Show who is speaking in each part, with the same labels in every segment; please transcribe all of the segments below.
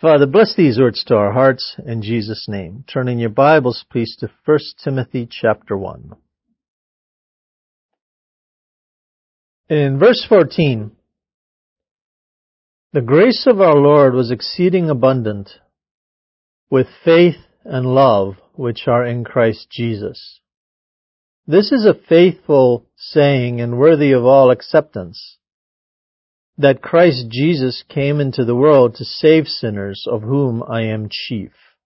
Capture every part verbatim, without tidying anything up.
Speaker 1: Father, bless these words to our hearts in Jesus' name. Turn in your Bibles, please, to First Timothy chapter one. In verse fourteen, the grace of our Lord was exceeding abundant with faith and love which are in Christ Jesus. This is a faithful saying and worthy of all acceptance, that Christ Jesus came into the world to save sinners, of whom I am chief.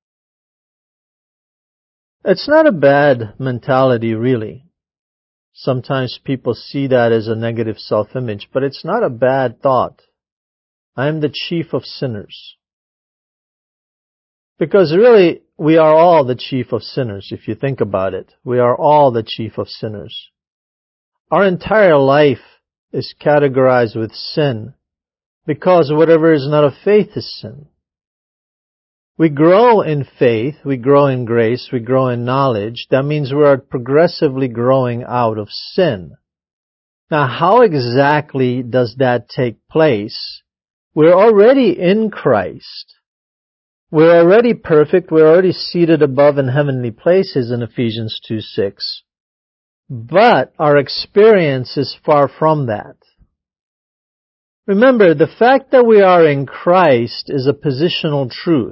Speaker 1: It's not a bad mentality, really. Sometimes people see that as a negative self-image, but it's not a bad thought. I am the chief of sinners. Because really, we are all the chief of sinners, if you think about it. We are all the chief of sinners. Our entire life is categorized with sin, because whatever is not of faith is sin. We grow in faith, we grow in grace, we grow in knowledge. That means we are progressively growing out of sin. Now, how exactly does that take place? We're already in Christ. We're already perfect. We're already seated above in heavenly places in Ephesians two six. But our experience is far from that. Remember, the fact that we are in Christ is a positional truth.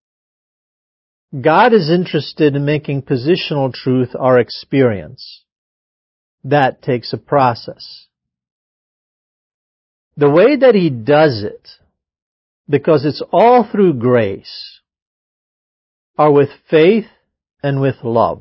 Speaker 1: God is interested in making positional truth our experience. That takes a process. The way that He does it, because it's all through grace, are with faith and with love.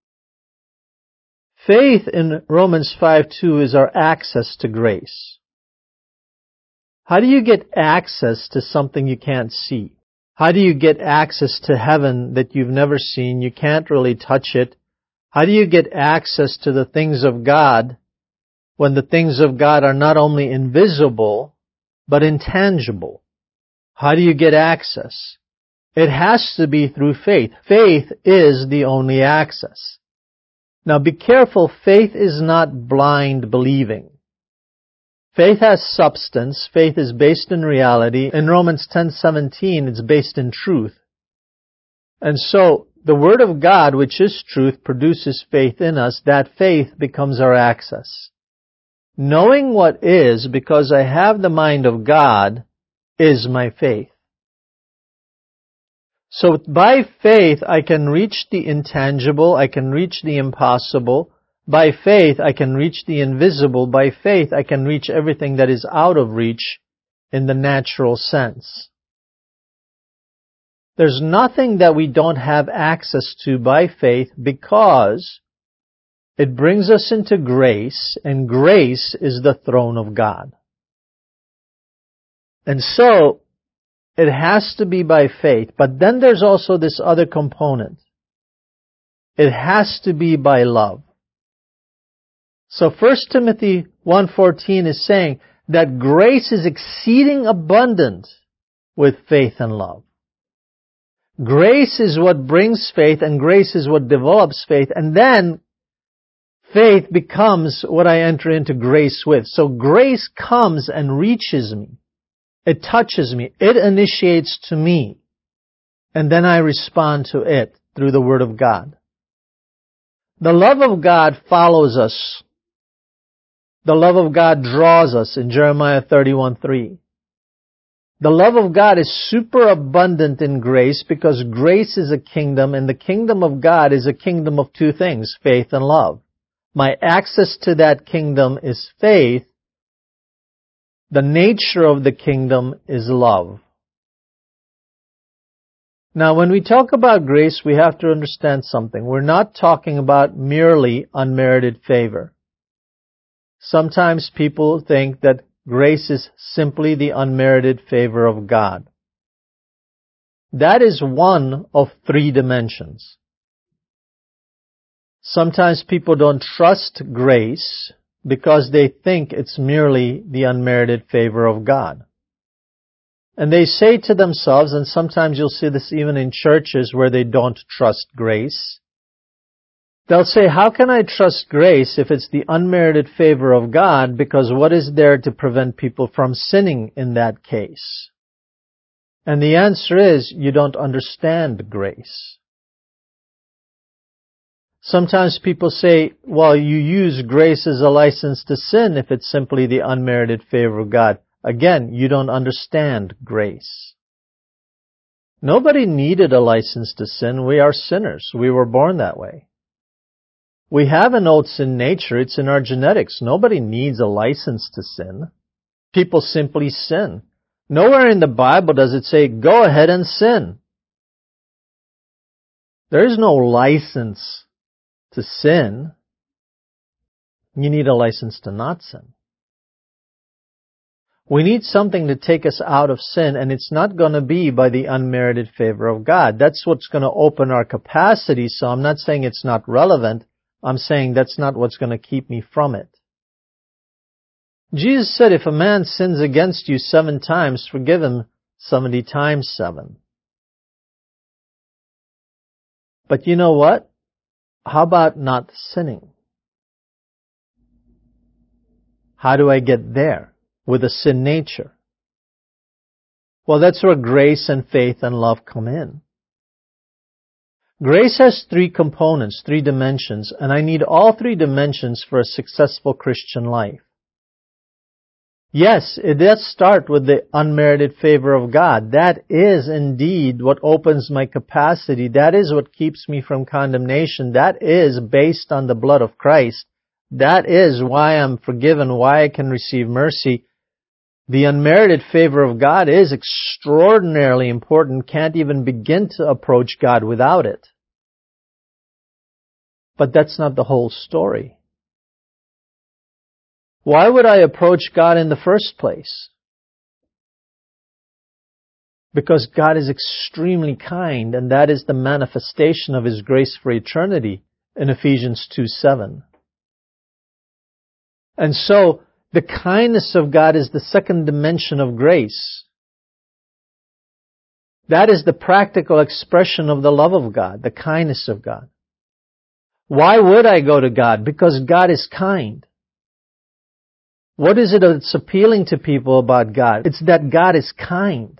Speaker 1: Faith in Romans five two is our access to grace. How do you get access to something you can't see? How do you get access to heaven that you've never seen? You can't really touch it. How do you get access to the things of God when the things of God are not only invisible, but intangible? How do you get access? It has to be through faith. Faith is the only access. Now be careful, faith is not blind believing. Faith has substance. Faith is based in reality. In Romans ten seventeen, it's based in truth. And so, the Word of God, which is truth, produces faith in us. That faith becomes our access. Knowing what is, because I have the mind of God, is my faith. So by faith, I can reach the intangible, I can reach the impossible. By faith, I can reach the invisible. By faith, I can reach everything that is out of reach in the natural sense. There's nothing that we don't have access to by faith, because it brings us into grace, and grace is the throne of God. And so, it has to be by faith. But then there's also this other component. It has to be by love. So First Timothy one fourteen is saying that grace is exceeding abundant with faith and love. Grace is what brings faith, and grace is what develops faith, and then faith becomes what I enter into grace with. So grace comes and reaches me. It touches me. It initiates to me. And then I respond to it through the Word of God. The love of God follows us. The love of God draws us in Jeremiah thirty-one three. The love of God is superabundant in grace, because grace is a kingdom, and the kingdom of God is a kingdom of two things, faith and love. My access to that kingdom is faith. The nature of the kingdom is love. Now, when we talk about grace, we have to understand something. We're not talking about merely unmerited favor. Sometimes people think that grace is simply the unmerited favor of God. That is one of three dimensions. Sometimes people don't trust grace because they think it's merely the unmerited favor of God. And they say to themselves, and sometimes you'll see this even in churches where they don't trust grace, they'll say, how can I trust grace if it's the unmerited favor of God? Because what is there to prevent people from sinning in that case? And the answer is, you don't understand grace. Sometimes people say, well, you use grace as a license to sin if it's simply the unmerited favor of God. Again, you don't understand grace. Nobody needed a license to sin. We are sinners. We were born that way. We have an old sin nature. It's in our genetics. Nobody needs a license to sin. People simply sin. Nowhere in the Bible does it say, go ahead and sin. There is no license to sin. You need a license to not sin. We need something to take us out of sin, and it's not going to be by the unmerited favor of God. That's what's going to open our capacity, so I'm not saying it's not relevant. I'm saying that's not what's going to keep me from it. Jesus said, if a man sins against you seven times, forgive him seventy times seven. But you know what? How about not sinning? How do I get there with a sin nature? Well, that's where grace and faith and love come in. Grace has three components, three dimensions, and I need all three dimensions for a successful Christian life. Yes, it does start with the unmerited favor of God. That is indeed what opens my capacity. That is what keeps me from condemnation. That is based on the blood of Christ. That is why I'm forgiven, why I can receive mercy. The unmerited favor of God is extraordinarily important. Can't even begin to approach God without it. But that's not the whole story. Why would I approach God in the first place? Because God is extremely kind, and that is the manifestation of His grace for eternity in Ephesians two seven. And so, the kindness of God is the second dimension of grace. That is the practical expression of the love of God, the kindness of God. Why would I go to God? Because God is kind. What is it that's appealing to people about God? It's that God is kind.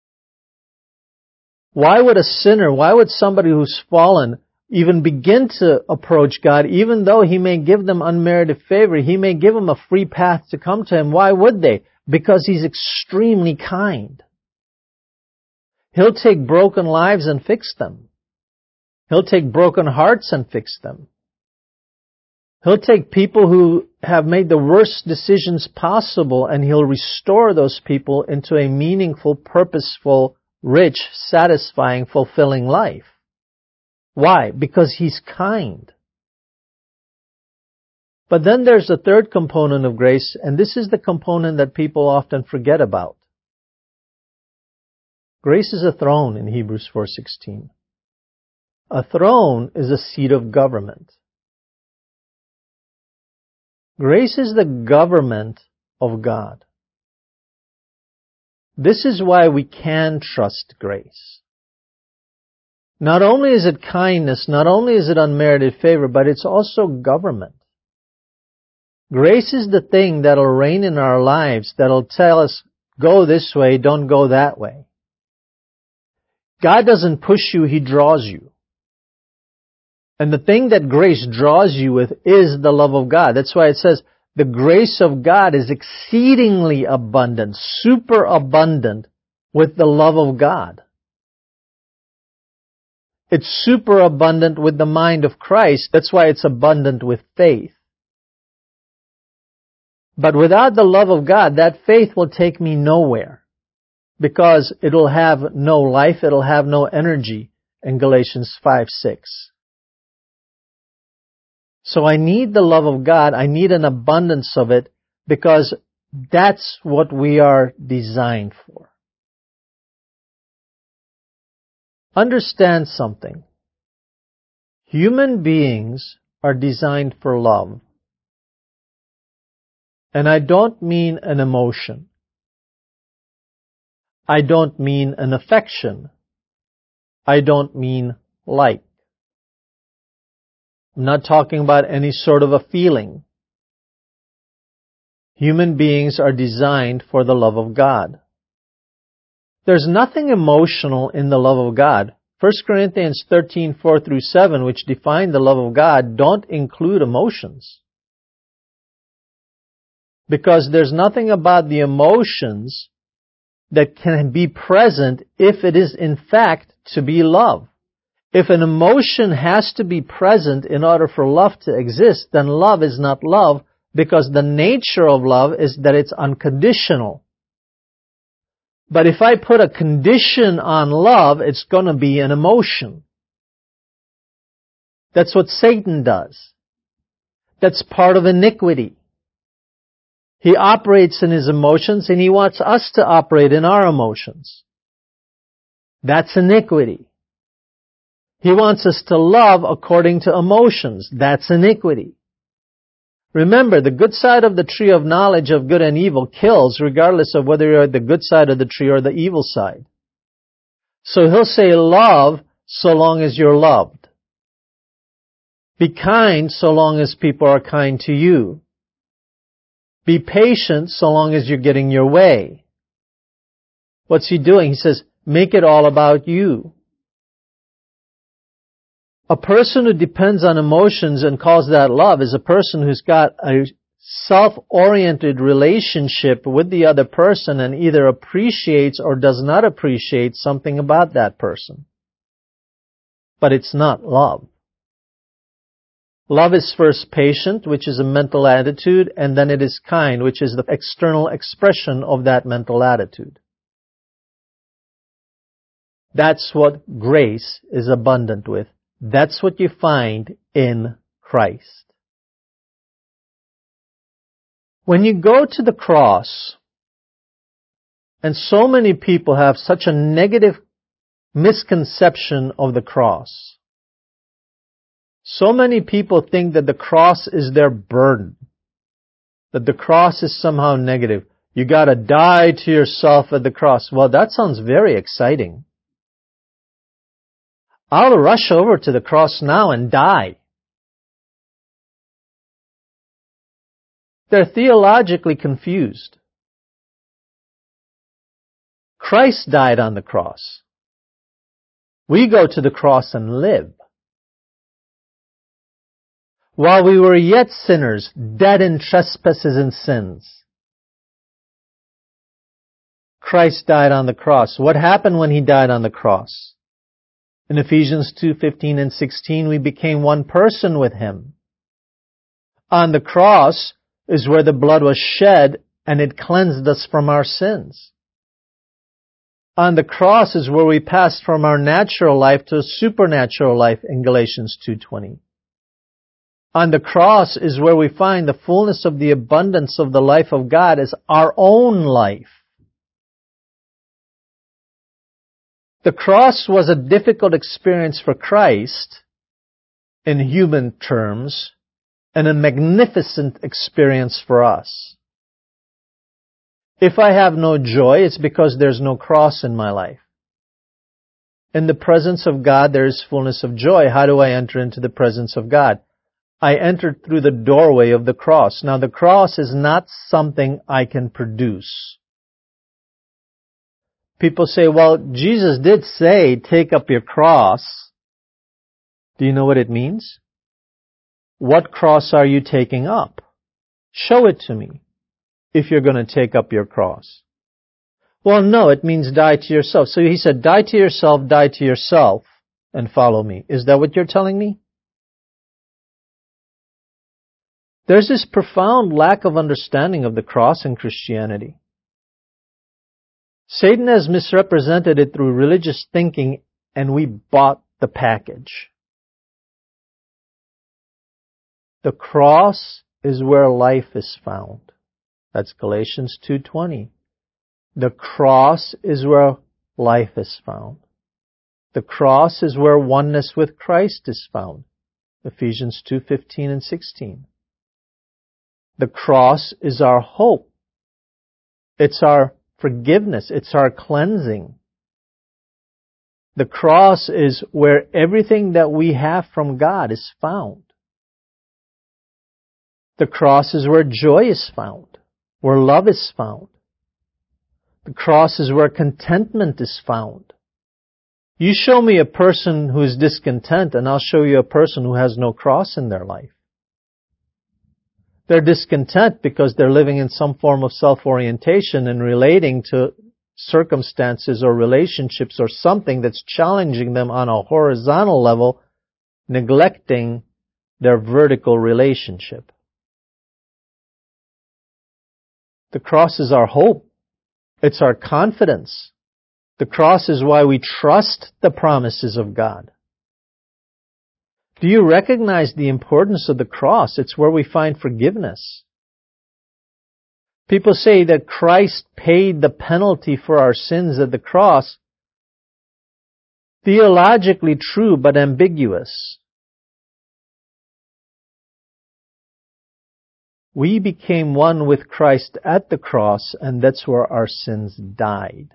Speaker 1: Why would a sinner, why would somebody who's fallen even begin to approach God, even though He may give them unmerited favor? He may give them a free path to come to Him. Why would they? Because He's extremely kind. He'll take broken lives and fix them. He'll take broken hearts and fix them. He'll take people who have made the worst decisions possible, and He'll restore those people into a meaningful, purposeful, rich, satisfying, fulfilling life. Why? Because He's kind. But then there's a third component of grace, and this is the component that people often forget about. Grace is a throne in Hebrews four sixteen. A throne is a seat of government. Grace is the government of God. This is why we can trust grace. Not only is it kindness, not only is it unmerited favor, but it's also government. Grace is the thing that'll reign in our lives, that'll tell us, go this way, don't go that way. God doesn't push you, He draws you. And the thing that grace draws you with is the love of God. That's why it says, the grace of God is exceedingly abundant, super abundant with the love of God. It's super abundant with the mind of Christ. That's why it's abundant with faith. But without the love of God, that faith will take me nowhere. Because it'll have no life, it'll have no energy in Galatians five six. So I need the love of God, I need an abundance of it, because that's what we are designed for. Understand something. Human beings are designed for love. And I don't mean an emotion. I don't mean an affection. I don't mean like. I'm not talking about any sort of a feeling. Human beings are designed for the love of God. There's nothing emotional in the love of God. First Corinthians thirteen, four through seven, which define the love of God, don't include emotions. Because there's nothing about the emotions that can be present if it is in fact to be love. If an emotion has to be present in order for love to exist, then love is not love, because the nature of love is that it's unconditional. But if I put a condition on love, it's going to be an emotion. That's what Satan does. That's part of iniquity. He operates in his emotions, and he wants us to operate in our emotions. That's iniquity. He wants us to love according to emotions. That's iniquity. Remember, the good side of the tree of knowledge of good and evil kills, regardless of whether you're at the good side of the tree or the evil side. So he'll say love so long as you're loved. Be kind so long as people are kind to you. Be patient so long as you're getting your way. What's he doing? He says, make it all about you. A person who depends on emotions and calls that love is a person who's got a self-oriented relationship with the other person and either appreciates or does not appreciate something about that person. But it's not love. Love is first patient, which is a mental attitude, and then it is kind, which is the external expression of that mental attitude. That's what grace is abundant with. That's what you find in Christ. When you go to the cross, and so many people have such a negative misconception of the cross. So many people think that the cross is their burden, that the cross is somehow negative. You gotta die to yourself at the cross. Well, that sounds very exciting. I'll rush over to the cross now and die. They're theologically confused. Christ died on the cross. We go to the cross and live. While we were yet sinners, dead in trespasses and sins, Christ died on the cross. What happened when He died on the cross? In Ephesians two, fifteen and sixteen, we became one person with Him. On the cross is where the blood was shed and it cleansed us from our sins. On the cross is where we passed from our natural life to a supernatural life in Galatians two twenty. On the cross is where we find the fullness of the abundance of the life of God as our own life. The cross was a difficult experience for Christ in human terms and a magnificent experience for us. If I have no joy, it's because there's no cross in my life. In the presence of God, there is fullness of joy. How do I enter into the presence of God? I entered through the doorway of the cross. Now, the cross is not something I can produce. People say, well, Jesus did say, take up your cross. Do you know what it means? What cross are you taking up? Show it to me if you're going to take up your cross. Well, no, it means die to yourself. So He said, die to yourself, die to yourself, and follow me. Is that what you're telling me? There's this profound lack of understanding of the cross in Christianity. Satan has misrepresented it through religious thinking, and we bought the package. The cross is where life is found. That's Galatians two twenty. The cross is where life is found. The cross is where oneness with Christ is found. Ephesians two fifteen and sixteen. The cross is our hope. It's our forgiveness. It's our cleansing. The cross is where everything that we have from God is found. The cross is where joy is found, where love is found. The cross is where contentment is found. You show me a person who is discontent, and I'll show you a person who has no cross in their life. They're discontent because they're living in some form of self-orientation and relating to circumstances or relationships or something that's challenging them on a horizontal level, neglecting their vertical relationship. The cross is our hope. It's our confidence. The cross is why we trust the promises of God. Do you recognize the importance of the cross? It's where we find forgiveness. People say that Christ paid the penalty for our sins at the cross. Theologically true, but ambiguous. We became one with Christ at the cross, and that's where our sins died.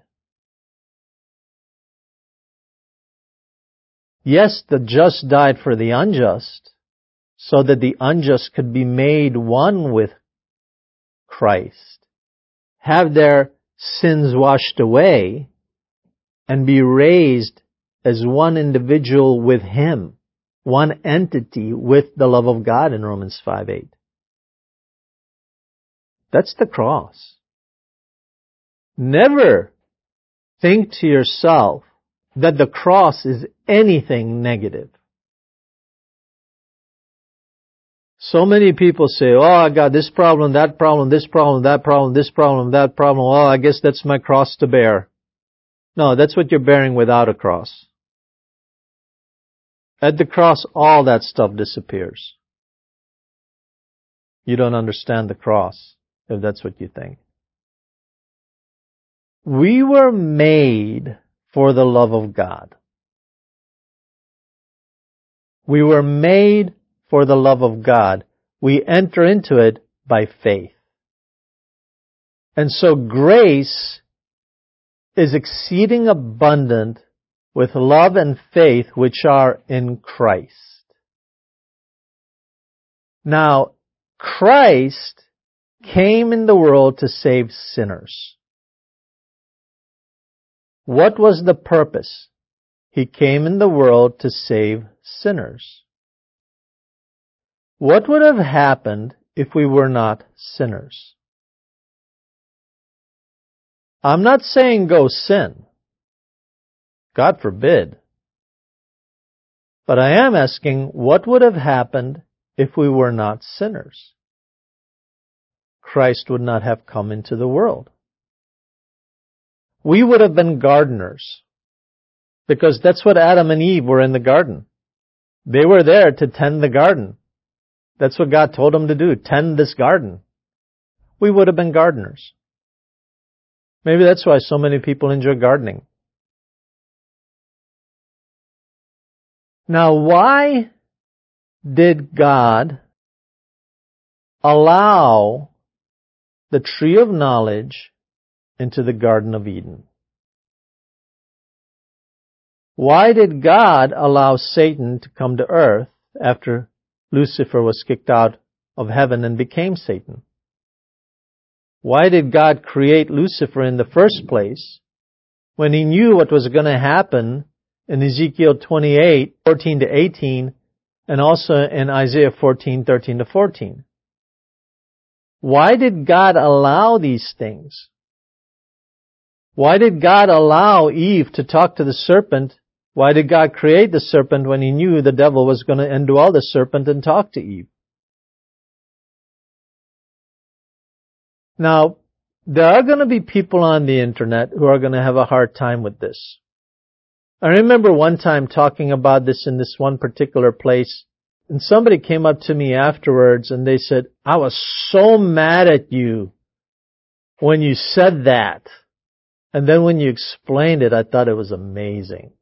Speaker 1: Yes, the just died for the unjust, so that the unjust could be made one with Christ, have their sins washed away, and be raised as one individual with Him, one entity with the love of God in Romans five eight. That's the cross. Never think to yourself that the cross is anything negative. So many people say, oh, I got this problem, that problem, this problem, that problem, this problem, that problem. Oh, I guess that's my cross to bear. No, that's what you're bearing without a cross. At the cross, all that stuff disappears. You don't understand the cross, if that's what you think. We were made for the love of God. We were made for the love of God. We enter into it by faith. And so grace is exceeding abundant with love and faith which are in Christ. Now, Christ came in the world to save sinners. What was the purpose? He came in the world to save sinners. What would have happened if we were not sinners? I'm not saying go sin. God forbid. But I am asking, what would have happened if we were not sinners? Christ would not have come into the world. We would have been gardeners, because that's what Adam and Eve were in the garden. They were there to tend the garden. That's what God told them to do, tend this garden. We would have been gardeners. Maybe that's why so many people enjoy gardening. Now, why did God allow the tree of knowledge into the Garden of Eden? Why did God allow Satan to come to earth after Lucifer was kicked out of heaven and became Satan? Why did God create Lucifer in the first place when He knew what was going to happen in Ezekiel twenty-eight, fourteen to eighteen, and also in Isaiah fourteen, thirteen to fourteen? Why did God allow these things? Why did God allow Eve to talk to the serpent? Why did God create the serpent when He knew the devil was going to indwell the serpent and talk to Eve? Now, there are going to be people on the internet who are going to have a hard time with this. I remember one time talking about this in this one particular place, and somebody came up to me afterwards and they said, I was so mad at you when you said that. And then when you explained it, I thought it was amazing.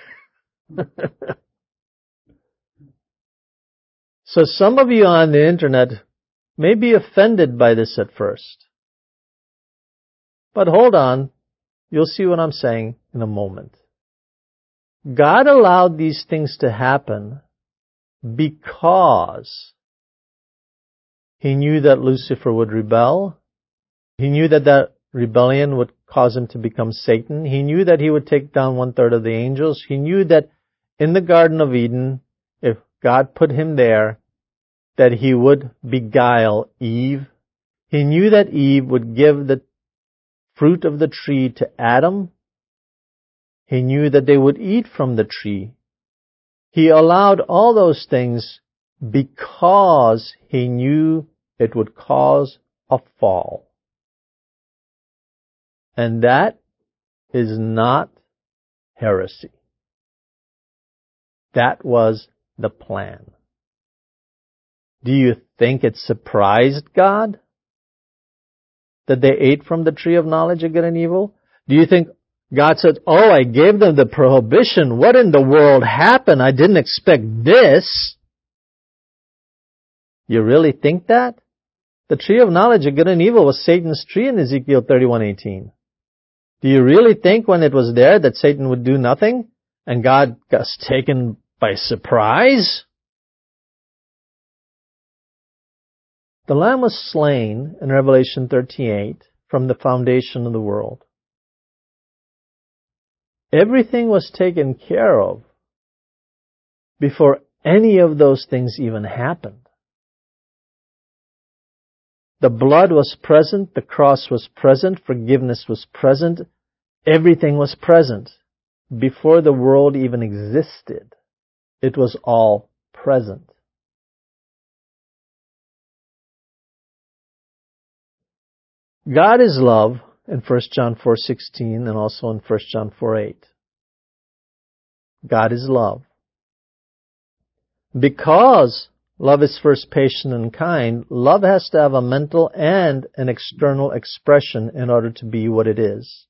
Speaker 1: So some of you on the internet may be offended by this at first. But hold on, you'll see what I'm saying in a moment. God allowed these things to happen because He knew that Lucifer would rebel. He knew that, that rebellion would cause him to become Satan. He knew that he would take down one third of the angels. He knew that in the Garden of Eden, if God put him there, that he would beguile Eve. He knew that Eve would give the fruit of the tree to Adam. He knew that they would eat from the tree. He allowed all those things because he knew it would cause a fall. And that is not heresy. That was the plan. Do you think it surprised God that they ate from the tree of knowledge of good and evil? Do you think God said, oh, I gave them the prohibition. What in the world happened? I didn't expect this. You really think that? The tree of knowledge of good and evil was Satan's tree in Ezekiel thirty-one eighteen. Do you really think when it was there that Satan would do nothing and God got taken by surprise? The Lamb was slain in Revelation thirty-eight from the foundation of the world. Everything was taken care of before any of those things even happened. The blood was present, the cross was present, forgiveness was present, everything was present. Before the world even existed, it was all present. God is love in First John four sixteen and also in First John four eight. God is love. Because love is first patient and kind, love has to have a mental and an external expression in order to be what it is.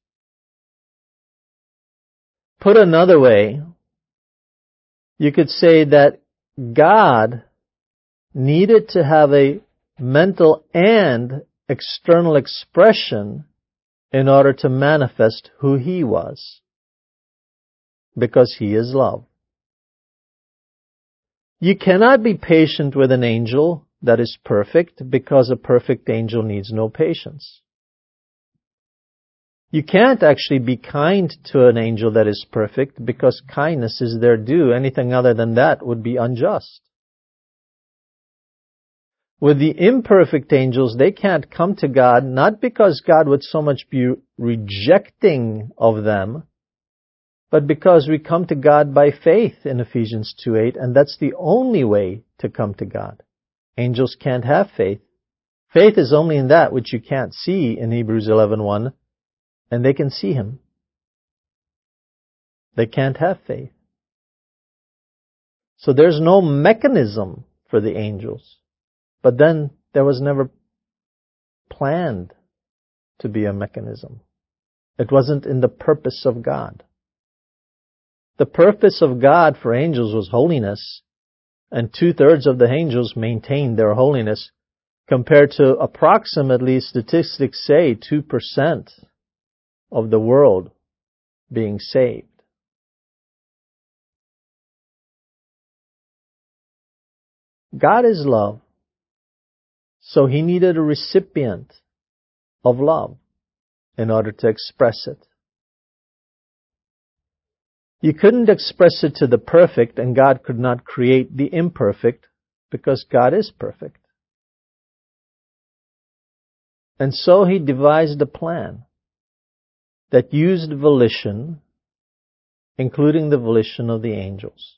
Speaker 1: Put another way, you could say that God needed to have a mental and external expression in order to manifest who He was, because He is love. You cannot be patient with an angel that is perfect, because a perfect angel needs no patience. You can't actually be kind to an angel that is perfect, because kindness is their due. Anything other than that would be unjust. With the imperfect angels, they can't come to God, not because God would so much be rejecting of them, but because we come to God by faith in Ephesians two eight, and that's the only way to come to God. Angels can't have faith. Faith is only in that which you can't see in Hebrews eleven one, and they can see Him. They can't have faith. So there's no mechanism for the angels. But then there was never planned to be a mechanism. It wasn't in the purpose of God. The purpose of God for angels was holiness, and two-thirds of the angels maintained their holiness, compared to approximately, statistics say, two percent of the world being saved. God is love. So He needed a recipient of love in order to express it. You couldn't express it to the perfect, and God could not create the imperfect, because God is perfect. And so He devised a plan that used volition, including the volition of the angels.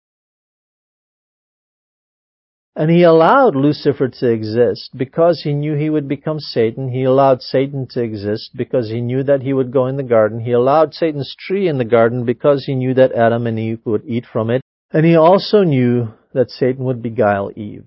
Speaker 1: And He allowed Lucifer to exist because He knew he would become Satan. He allowed Satan to exist because He knew that he would go in the garden. He allowed Satan's tree in the garden because He knew that Adam and Eve would eat from it. And He also knew that Satan would beguile Eve.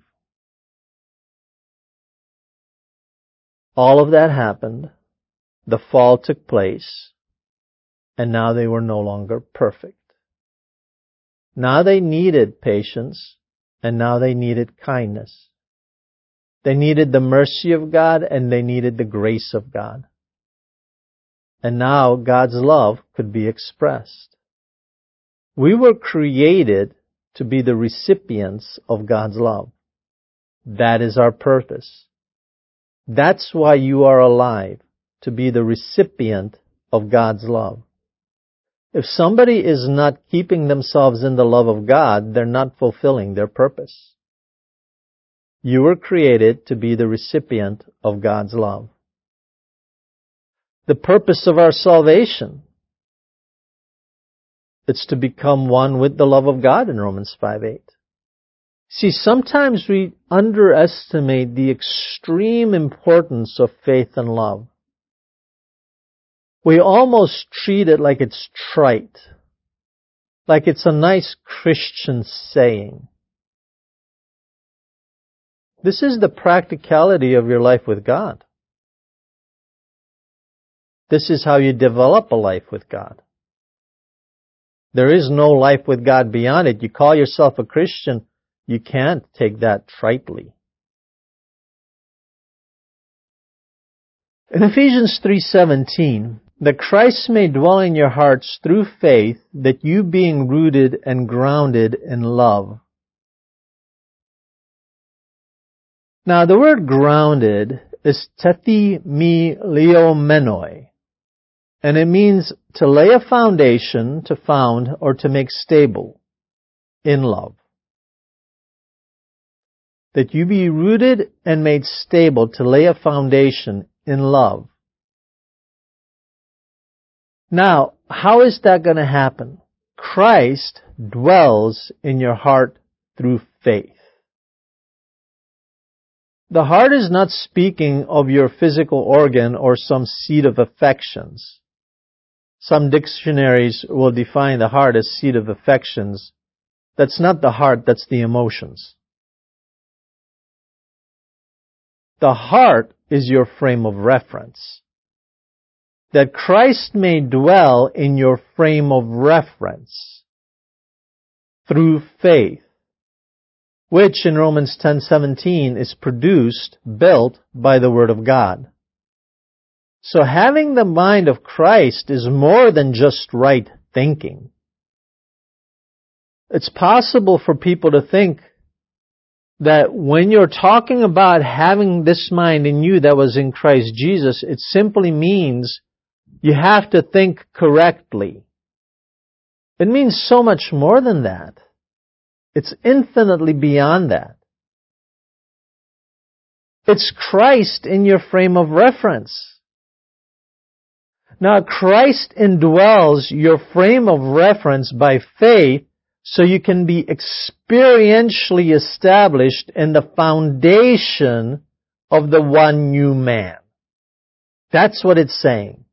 Speaker 1: All of that happened. The fall took place. And now they were no longer perfect. Now they needed patience. And now they needed kindness. They needed the mercy of God, and they needed the grace of God. And now God's love could be expressed. We were created to be the recipients of God's love. That is our purpose. That's why you are alive, to be the recipient of God's love. If somebody is not keeping themselves in the love of God, they're not fulfilling their purpose. You were created to be the recipient of God's love. The purpose of our salvation, it's to become one with the love of God in Romans five eight. See, sometimes we underestimate the extreme importance of faith and love. We almost treat it like it's trite, like it's a nice Christian saying. This is the practicality of your life with God. This is how you develop a life with God. There is no life with God beyond it. You call yourself a Christian, you can't take that tritely. In Ephesians three seventeen, that Christ may dwell in your hearts through faith, that you being rooted and grounded in love. Now the word grounded is tethymeleomenoi, and it means to lay a foundation, to found, or to make stable in love. That you be rooted and made stable, to lay a foundation in love. Now, how is that going to happen? Christ dwells in your heart through faith. The heart is not speaking of your physical organ or some seat of affections. Some dictionaries will define the heart as seat of affections. That's not the heart, that's the emotions. The heart is your frame of reference. That Christ may dwell in your frame of reference through faith, which in Romans ten seventeen is produced, built by the Word of God. So having the mind of Christ is more than just right thinking. It's possible for people to think that when you're talking about having this mind in you that was in Christ Jesus, it simply means you have to think correctly. It means so much more than that. It's infinitely beyond that. It's Christ in your frame of reference. Now, Christ indwells your frame of reference by faith so you can be experientially established in the foundation of the one new man. That's what it's saying.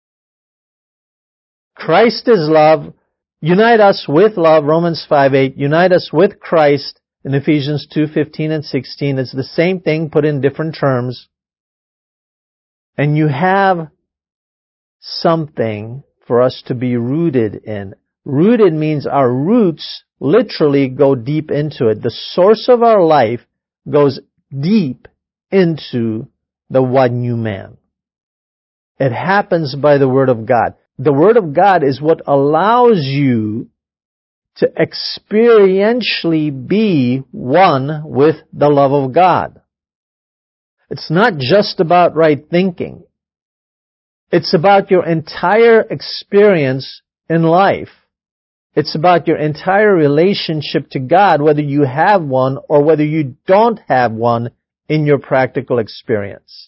Speaker 1: Christ is love. Unite us with love, Romans five eight. Unite us with Christ in Ephesians two fifteen and sixteen. It's the same thing put in different terms. And you have something for us to be rooted in. Rooted means our roots literally go deep into it. The source of our life goes deep into the one new man. It happens by the Word of God. The Word of God is what allows you to experientially be one with the love of God. It's not just about right thinking. It's about your entire experience in life. It's about your entire relationship to God, whether you have one or whether you don't have one in your practical experience.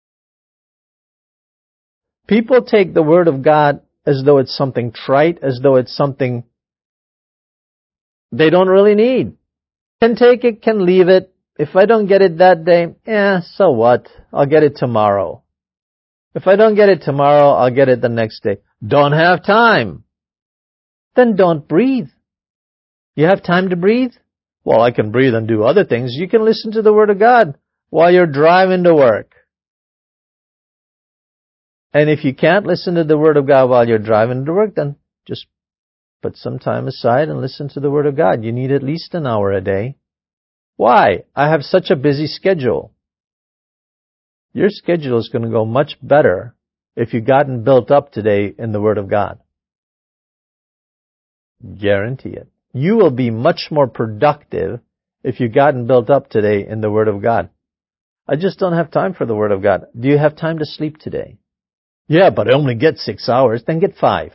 Speaker 1: People take the Word of God as though it's something trite, as though it's something they don't really need. Can take it, can leave it. If I don't get it that day, eh, so what? I'll get it tomorrow. If I don't get it tomorrow, I'll get it the next day. Don't have time. Then don't breathe. You have time to breathe? Well, I can breathe and do other things. You can listen to the Word of God while you're driving to work. And if you can't listen to the Word of God while you're driving to work, then just put some time aside and listen to the Word of God. You need at least an hour a day. Why? I have such a busy schedule. Your schedule is going to go much better if you've gotten built up today in the Word of God. Guarantee it. You will be much more productive if you've gotten built up today in the Word of God. I just don't have time for the Word of God. Do you have time to sleep today? Yeah, but I only get six hours. Then get five.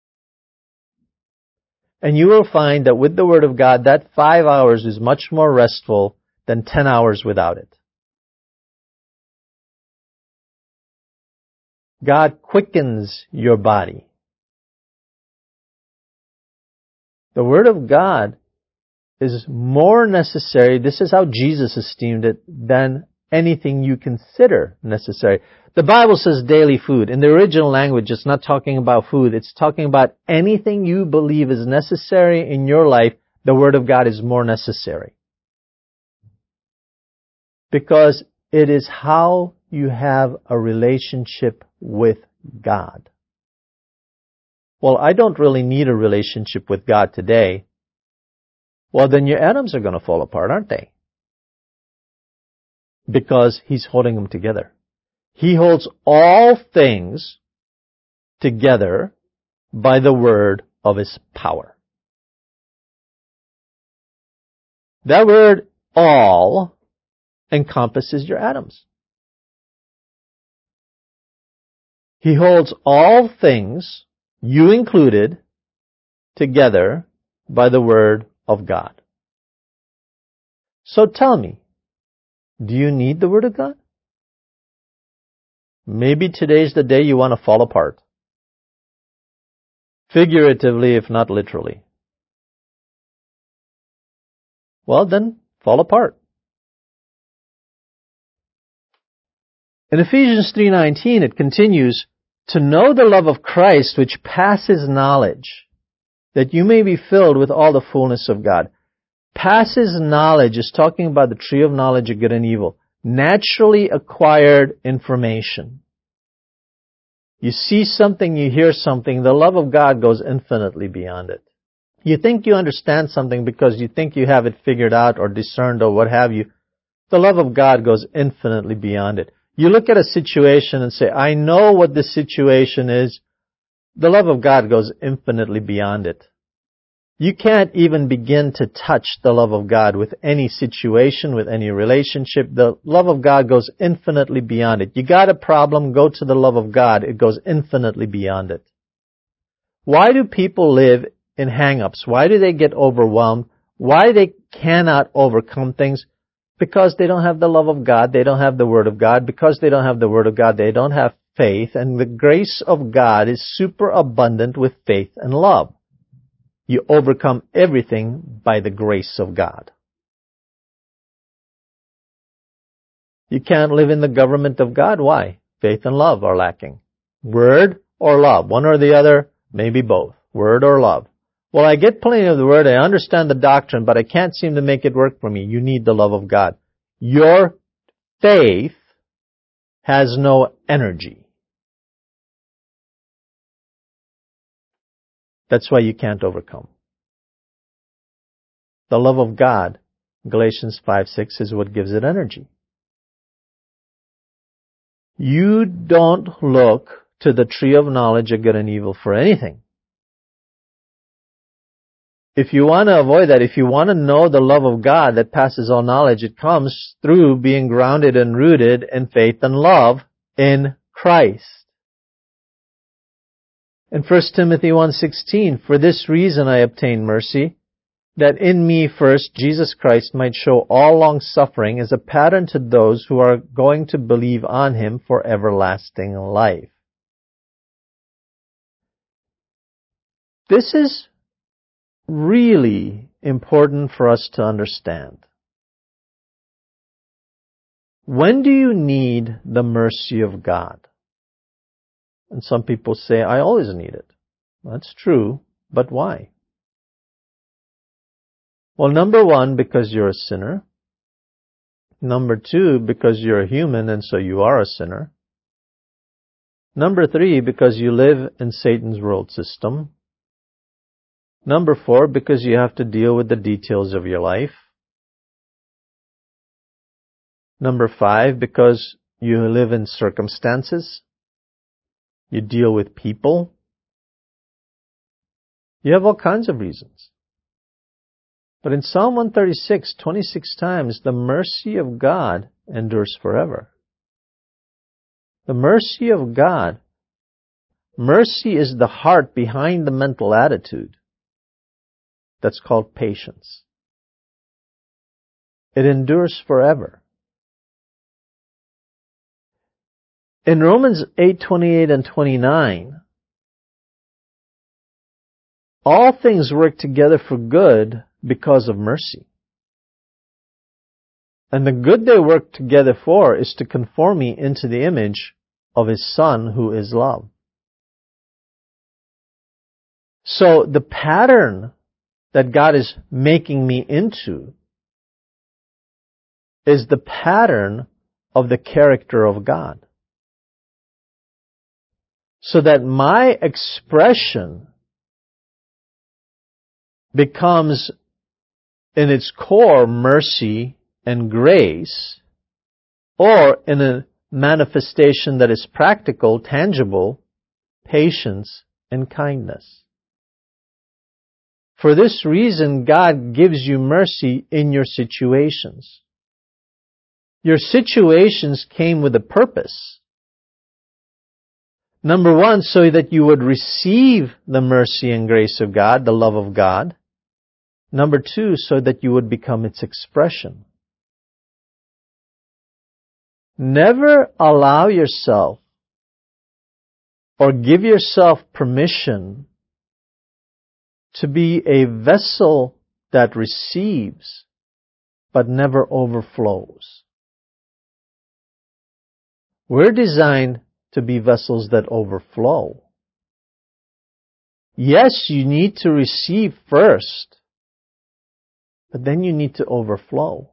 Speaker 1: And you will find that with the Word of God, that five hours is much more restful than ten hours without it. God quickens your body. The Word of God is more necessary, this is how Jesus esteemed it, than anything you consider necessary. The Bible says daily food. In the original language, it's not talking about food. It's talking about anything you believe is necessary in your life. The Word of God is more necessary. Because it is how you have a relationship with God. Well, I don't really need a relationship with God today. Well, then your atoms are going to fall apart, aren't they? Because He's holding them together. He holds all things together by the word of His power. That word, all, encompasses your atoms. He holds all things, you included, together by the word of God. So tell me, do you need the Word of God? Maybe today's the day you want to fall apart. Figuratively, if not literally. Well, then, fall apart. In Ephesians three nineteen, it continues, to know the love of Christ which passes knowledge, that you may be filled with all the fullness of God. Passes knowledge is talking about the tree of knowledge of good and evil. Naturally acquired information. You see something, you hear something, the love of God goes infinitely beyond it. You think you understand something because you think you have it figured out or discerned or what have you. The love of God goes infinitely beyond it. You look at a situation and say, I know what this situation is. The love of God goes infinitely beyond it. You can't even begin to touch the love of God with any situation, with any relationship. The love of God goes infinitely beyond it. You got a problem, go to the love of God. It goes infinitely beyond it. Why do people live in hang-ups? Why do they get overwhelmed? Why they cannot overcome things? Because they don't have the love of God. They don't have the Word of God. Because they don't have the Word of God, they don't have faith. And the grace of God is superabundant with faith and love. You overcome everything by the grace of God. You can't live in the government of God. Why? Faith and love are lacking. Word or love, one or the other, maybe both. Word or love. Well, I get plenty of the Word, I understand the doctrine, but I can't seem to make it work for me. You need the love of God. Your faith has no energy. That's why you can't overcome. The love of God, Galatians five six, is what gives it energy. You don't look to the tree of knowledge of good and evil for anything. If you want to avoid that, if you want to know the love of God that passes all knowledge, it comes through being grounded and rooted in faith and love in Christ. In First Timothy one sixteen, for this reason I obtained mercy, that in me first Jesus Christ might show all long-suffering as a pattern to those who are going to believe on Him for everlasting life. This is really important for us to understand. When do you need the mercy of God? And some people say, I always need it. That's true, but why? Well, number one, because you're a sinner. Number two, because you're a human and so you are a sinner. Number three, because you live in Satan's world system. Number four, because you have to deal with the details of your life. Number five, because you live in circumstances. You deal with people. You have all kinds of reasons. But in Psalm one thirty-six, twenty-six times, the mercy of God endures forever. The mercy of God mercy is the heart behind the mental attitude. That's called patience. It endures forever. In Romans eight twenty-eight and twenty-nine, all things work together for good because of mercy. And the good they work together for is to conform me into the image of His Son, who is love. So the pattern that God is making me into is the pattern of the character of God. So that my expression becomes, in its core, mercy and grace, or in a manifestation that is practical, tangible, patience and kindness. For this reason, God gives you mercy in your situations. Your situations came with a purpose. Number one, so that you would receive the mercy and grace of God, the love of God. Number two, so that you would become its expression. Never allow yourself or give yourself permission to be a vessel that receives but never overflows. We're designed to be vessels that overflow. Yes, you need to receive first, but then you need to overflow.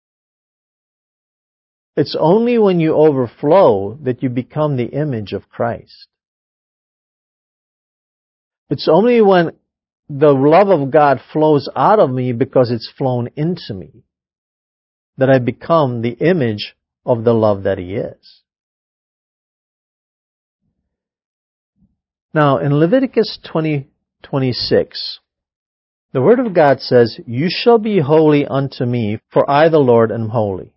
Speaker 1: It's only when you overflow that you become the image of Christ. It's only when the love of God flows out of me because it's flown into me that I become the image of the love that He is. Now, in Leviticus twenty twenty-six, the Word of God says, "You shall be holy unto me, for I, the Lord, am holy."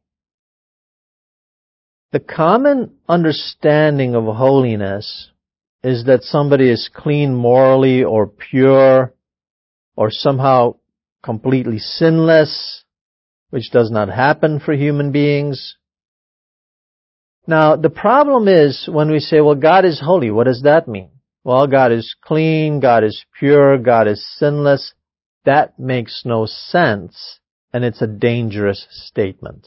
Speaker 1: The common understanding of holiness is that somebody is clean morally or pure or somehow completely sinless, which does not happen for human beings. Now, the problem is when we say, well, God is holy, what does that mean? Well, God is clean, God is pure, God is sinless. That makes no sense, and it's a dangerous statement.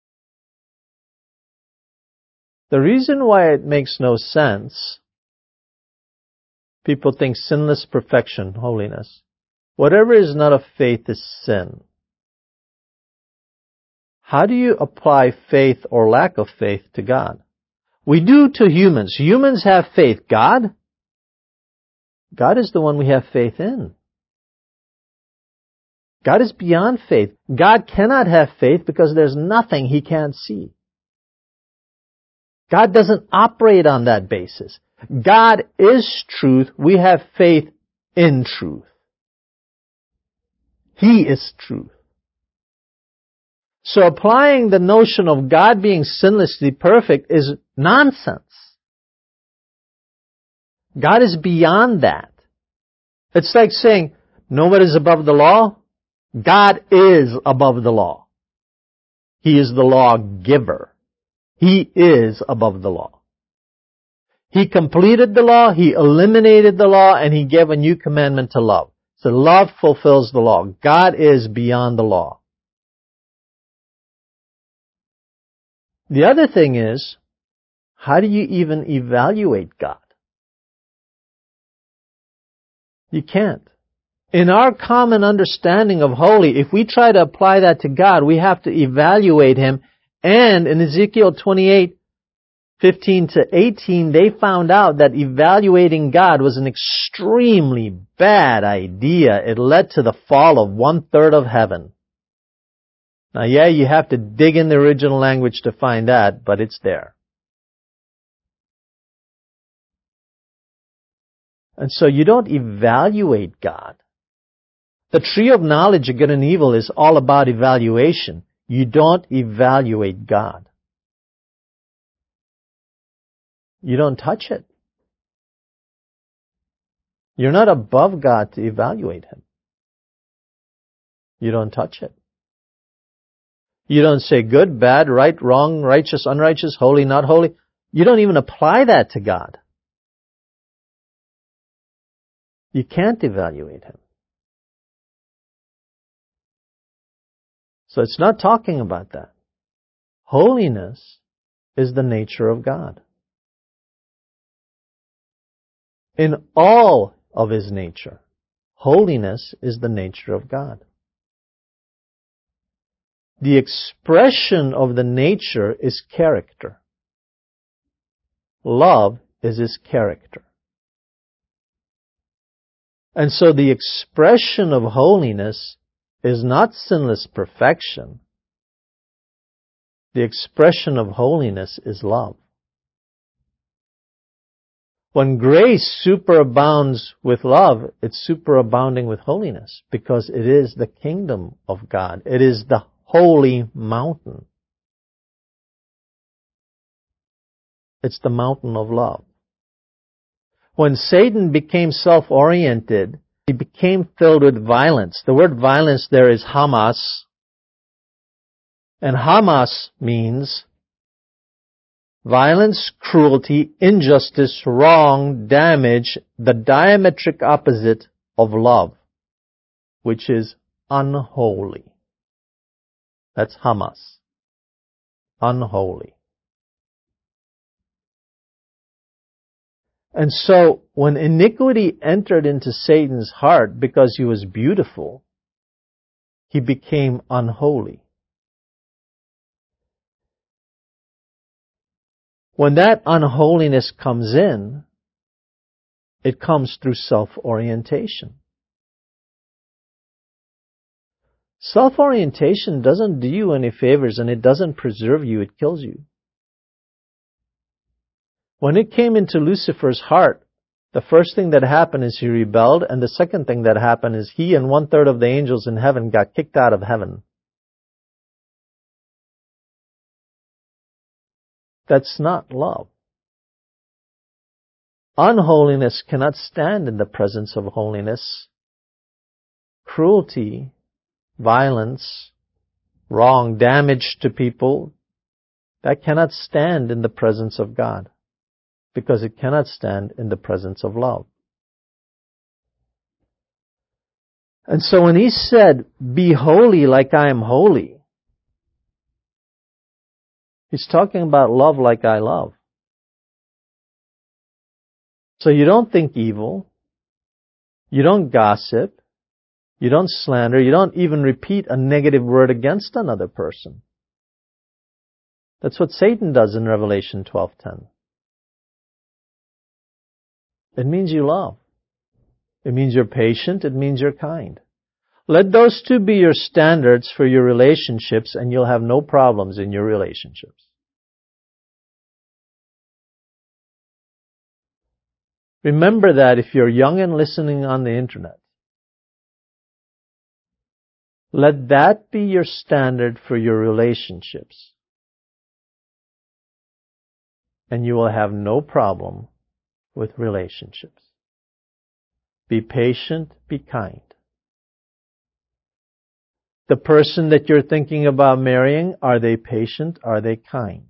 Speaker 1: The reason why it makes no sense, people think sinless perfection, holiness. Whatever is not of faith is sin. How do you apply faith or lack of faith to God? We do to humans. Humans have faith. God? God is the one we have faith in. God is beyond faith. God cannot have faith because there's nothing He can't see. God doesn't operate on that basis. God is truth. We have faith in truth. He is truth. So applying the notion of God being sinlessly perfect is nonsense. God is beyond that. It's like saying, nobody is above the law. God is above the law. He is the lawgiver. He is above the law. He completed the law, He eliminated the law, and He gave a new commandment to love. So love fulfills the law. God is beyond the law. The other thing is, how do you even evaluate God? You can't. In our common understanding of holy, if we try to apply that to God, we have to evaluate Him. And in Ezekiel twenty-eight, fifteen to eighteen, they found out that evaluating God was an extremely bad idea. It led to the fall of one-third of heaven. Now, yeah, you have to dig in the original language to find that, but it's there. And so you don't evaluate God. The tree of knowledge of good and evil is all about evaluation. You don't evaluate God. You don't touch it. You're not above God to evaluate Him. You don't touch it. You don't say good, bad, right, wrong, righteous, unrighteous, holy, not holy. You don't even apply that to God. You can't evaluate Him. So it's not talking about that. Holiness is the nature of God. In all of His nature, holiness is the nature of God. The expression of the nature is character. Love is His character. And so the expression of holiness is not sinless perfection. The expression of holiness is love. When grace superabounds with love, it's superabounding with holiness because it is the kingdom of God. It is the holy mountain. It's the mountain of love. When Satan became self-oriented, he became filled with violence. The word violence there is Hamas. And Hamas means violence, cruelty, injustice, wrong, damage, the diametric opposite of love, which is unholy. That's Hamas. Unholy. And so, when iniquity entered into Satan's heart because he was beautiful, he became unholy. When that unholiness comes in, it comes through self-orientation. Self-orientation doesn't do you any favors and it doesn't preserve you, it kills you. When it came into Lucifer's heart, the first thing that happened is he rebelled, and the second thing that happened is he and one-third of the angels in heaven got kicked out of heaven. That's not love. Unholiness cannot stand in the presence of holiness. Cruelty, violence, wrong, damage to people, that cannot stand in the presence of God because it cannot stand in the presence of love. And so when he said, "Be holy like I am holy," he's talking about love like I love. So you don't think evil, you don't gossip, you don't slander, you don't even repeat a negative word against another person. That's what Satan does in Revelation twelve ten. It means you love. It means you're patient. It means you're kind. Let those two be your standards for your relationships, and you'll have no problems in your relationships. Remember that if you're young and listening on the internet. Let that be your standard for your relationships. And you will have no problem with relationships. Be patient, be kind. The person that you're thinking about marrying, are they patient? Are they kind?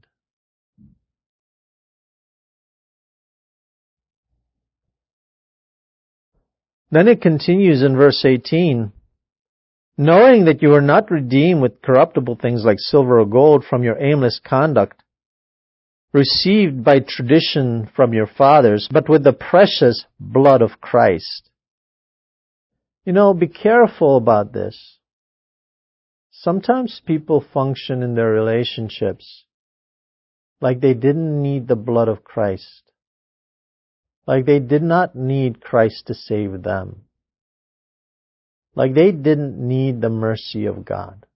Speaker 1: Then it continues in verse eighteen, knowing that you are not redeemed with corruptible things like silver or gold from your aimless conduct, received by tradition from your fathers, but with the precious blood of Christ. You know, be careful about this. Sometimes people function in their relationships like they didn't need the blood of Christ. Like they did not need Christ to save them. Like they didn't need the mercy of God.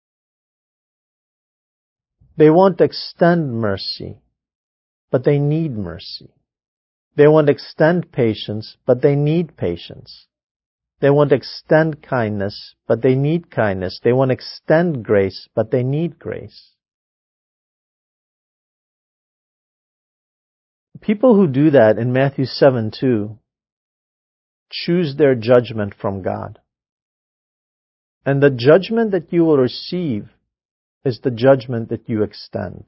Speaker 1: They won't extend mercy, but they need mercy. They won't extend patience, but they need patience. They won't extend kindness, but they need kindness. They won't extend grace, but they need grace. People who do that in Matthew seven two, choose their judgment from God. And the judgment that you will receive is the judgment that you extend.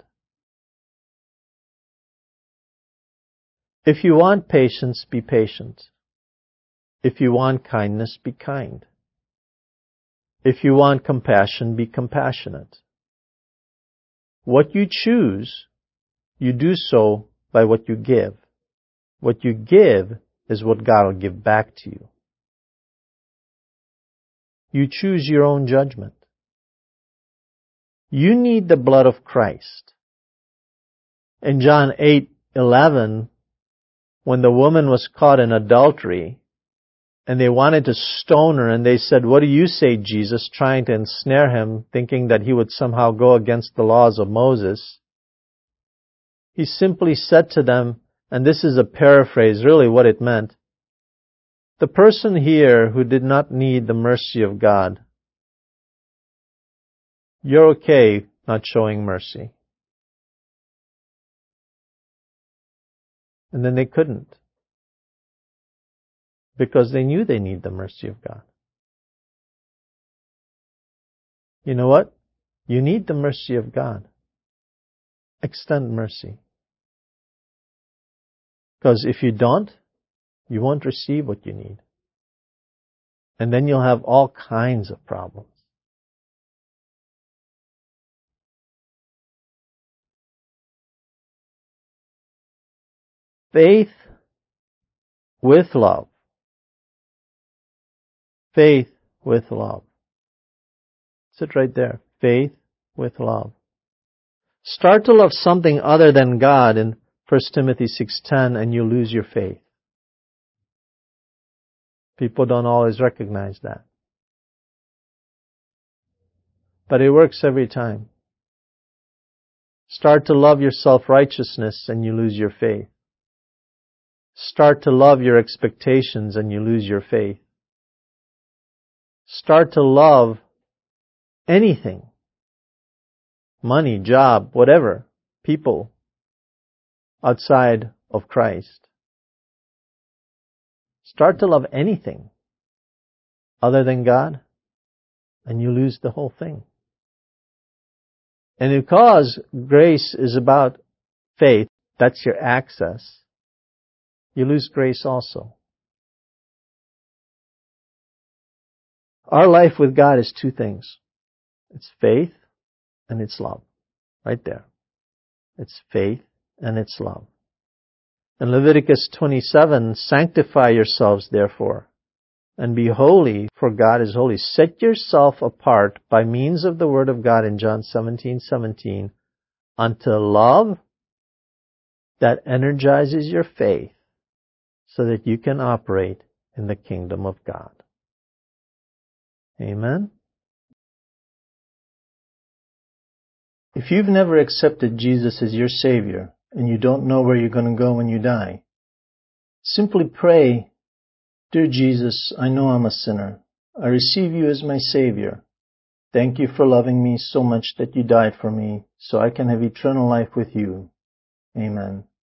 Speaker 1: If you want patience, be patient. If you want kindness, be kind. If you want compassion, be compassionate. What you choose, you do so by what you give. What you give is what God will give back to you. You choose your own judgment. You need the blood of Christ. In John eight eleven, when the woman was caught in adultery, and they wanted to stone her, and they said, "What do you say, Jesus?" trying to ensnare him, thinking that he would somehow go against the laws of Moses. He simply said to them, and this is a paraphrase, really what it meant, the person here who did not need the mercy of God, you're okay not showing mercy. And then they couldn't, because they knew they need the mercy of God. You know what? You need the mercy of God. Extend mercy. Because if you don't, you won't receive what you need. And then you'll have all kinds of problems. Faith with love. Faith with love. Sit right there. Faith with love. Start to love something other than God in First Timothy six ten, and you lose your faith. People don't always recognize that. But it works every time. Start to love your self-righteousness and you lose your faith. Start to love your expectations and you lose your faith. Start to love anything. Money, job, whatever. People outside of Christ. Start to love anything other than God and you lose the whole thing. And because grace is about faith, that's your access, you lose grace also. Our life with God is two things. It's faith and it's love. Right there. It's faith and it's love. In Leviticus twenty-seven, sanctify yourselves therefore, and be holy, for God is holy. Set yourself apart by means of the word of God in John seventeen seventeen unto love that energizes your faith so that you can operate in the kingdom of God. Amen? If you've never accepted Jesus as your Savior and you don't know where you're going to go when you die, simply pray, "Dear Jesus, I know I'm a sinner. I receive you as my Savior. Thank you for loving me so much that you died for me so I can have eternal life with you. Amen."